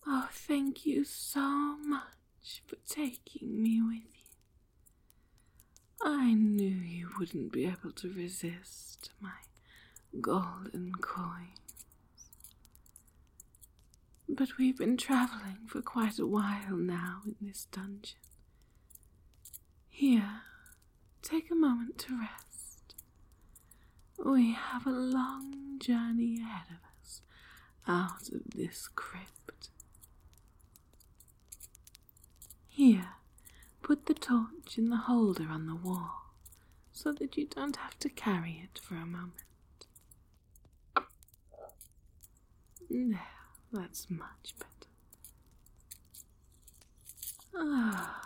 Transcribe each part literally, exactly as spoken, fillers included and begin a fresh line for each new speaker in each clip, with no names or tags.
Oh, thank you so much for taking me with you. I knew you wouldn't be able to resist my golden coins. But we've been traveling for quite a while now in this dungeon. Here, take a moment to rest. We have a long journey ahead of us out of this crypt. Here, put the torch in the holder on the wall so that you don't have to carry it for a moment. There, that's much better. Ah.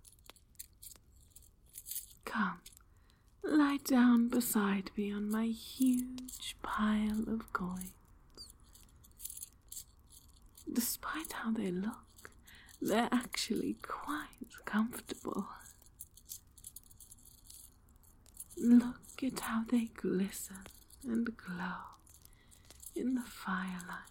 Come, lie down beside me on my huge pile of coins. Despite how they look, they're actually quite comfortable. Look at how they glisten and glow in the firelight.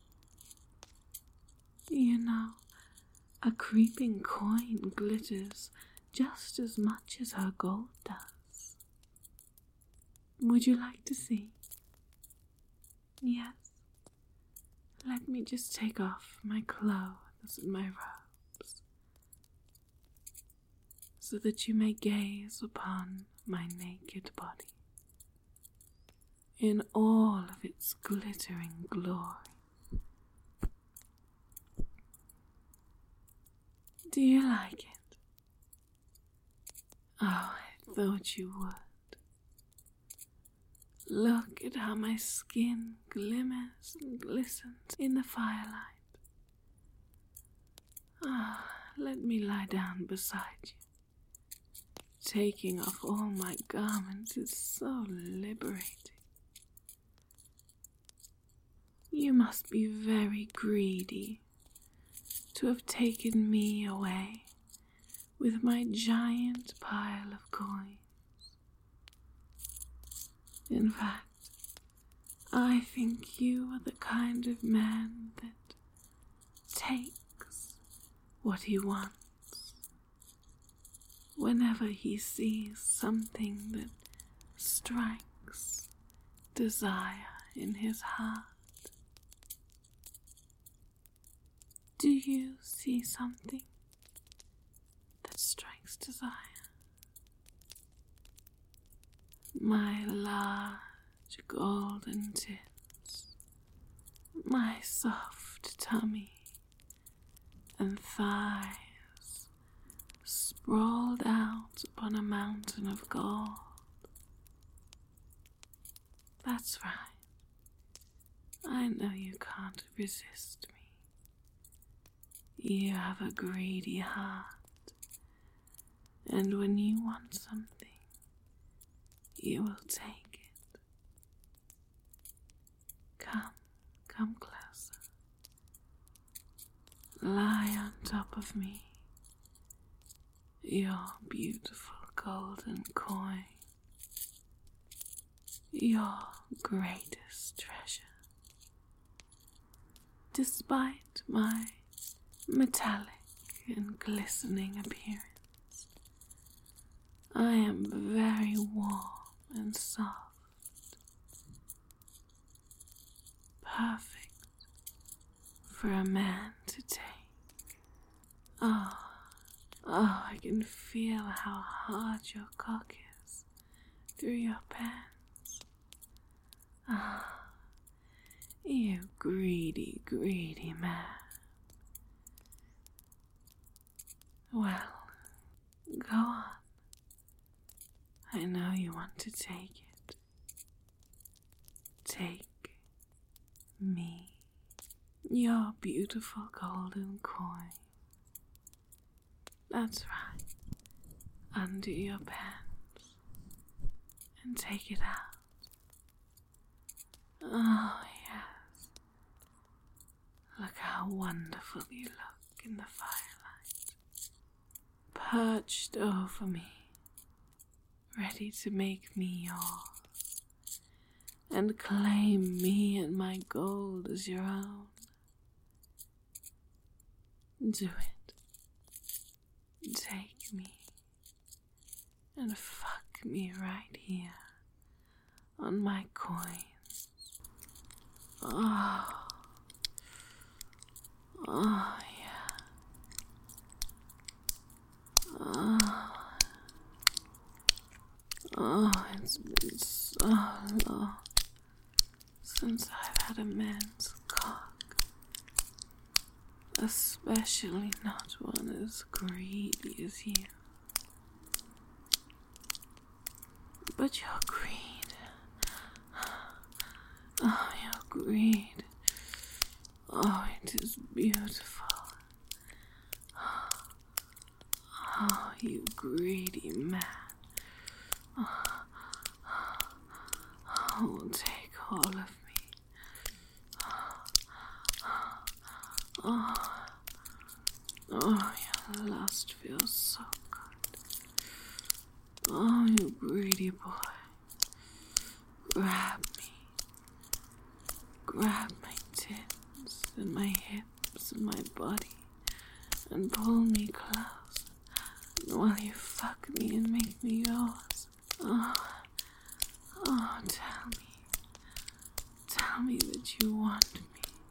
You know, a creeping coin glitters just as much as her gold does. Would you like to see? Yes. Let me just take off my clothes and my robes, so that you may gaze upon my naked body in all of its glittering glory. Do you like it? Oh, I thought you would. Look at how my skin glimmers and glistens in the firelight. Ah, let me lie down beside you. Taking off all my garments is so liberating. You must be very greedy to have taken me away with my giant pile of coins. In fact, I think you are the kind of man that takes what he wants whenever he sees something that strikes desire in his heart. Do you see something that strikes desire? My large golden tits, my soft tummy and thighs sprawled out upon a mountain of gold. That's right. I know you can't resist me. You have a greedy heart, and when you want something, you will take it. Come, come closer. Lie on top of me, your beautiful golden coin, your greatest treasure. Despite my metallic and glistening appearance, I am very warm and soft, perfect for a man to take. Oh, oh, I can feel how hard your cock is through your pants. Ah, you greedy, greedy man. Well, go on. I know you want to take it. Take me, your beautiful golden coin. That's right. Undo your pants and take it out. Oh, yes. Look how wonderful you look in the firelight. Perched over me, ready to make me yours, and claim me and my gold as your own. Do it. Take me and fuck me right here on my coins. Oh, oh yeah. Oh, oh, it's been so long since I've had a man's cock, especially not one as greedy as you. But your greed, oh, your greed, oh, it is beautiful. Oh, you greedy man. Oh, take all of me. Oh, oh, your lust feels so good. Oh, you greedy boy. Grab me. Grab my tits and my hips and my body and pull me close. And while you fuck me and make me yours. Oh, oh, tell me. Tell me that you want me.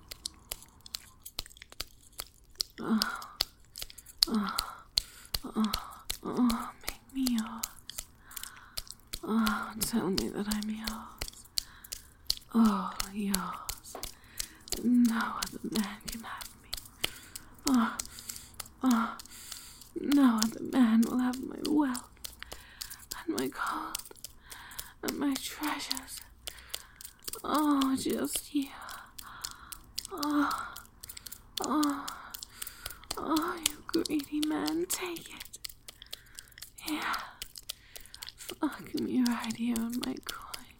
Oh, oh, oh, oh, make me yours. Oh, tell me that I'm yours. Oh, yours. No other man can have me. Oh, oh, no other man will have my wealth and my gold and my treasures. Oh, just you. Oh, oh, oh, you greedy man, take it. Yeah, fuck me right here on my coin.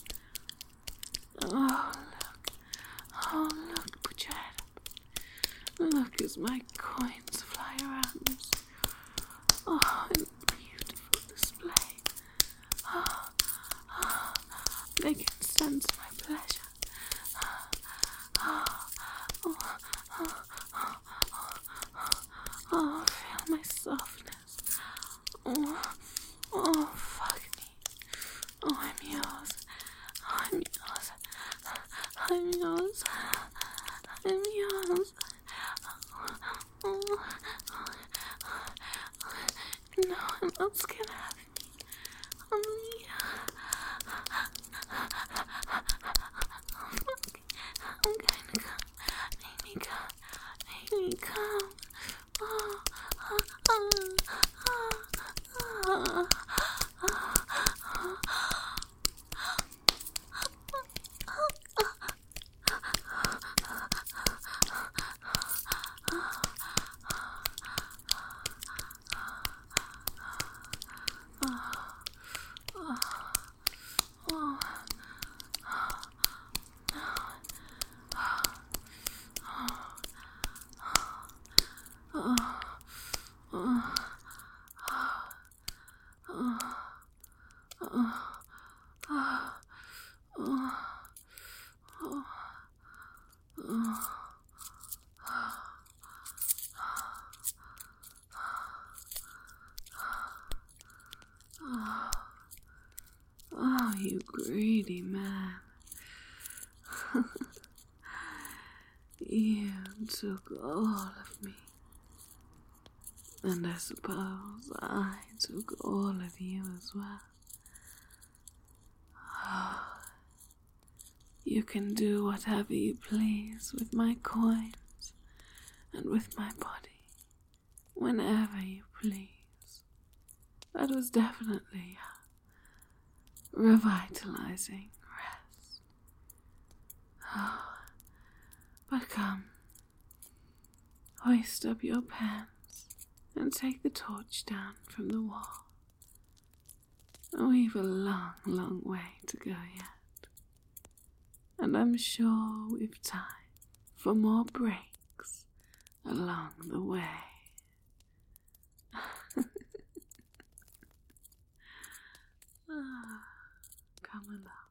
Oh, look. Oh, look, put your head up. Look as my coins fly around us. Oh, in beautiful display. Oh, oh, they can sense my pleasure. Oh, oh, oh, oh, oh, oh, feel my softness. Oh, oh, fuck me. Oh, I'm yours. I'm yours. I'm yours. I'm yours. Oh, no one else can have me. Only I'm going to come. Make me come. Make me come. Oh, oh, oh, oh, oh, oh, oh. Oh, you greedy man. You took all of me. And I suppose I took all of you as well. Oh, you can do whatever you please with my coins and with my body, whenever you please. That was definitely a revitalizing rest. Oh, but come, hoist up your pants and take the torch down from the wall. We've a long, long way to go yet, and I'm sure we've time for more breaks along the way. Ah, come along.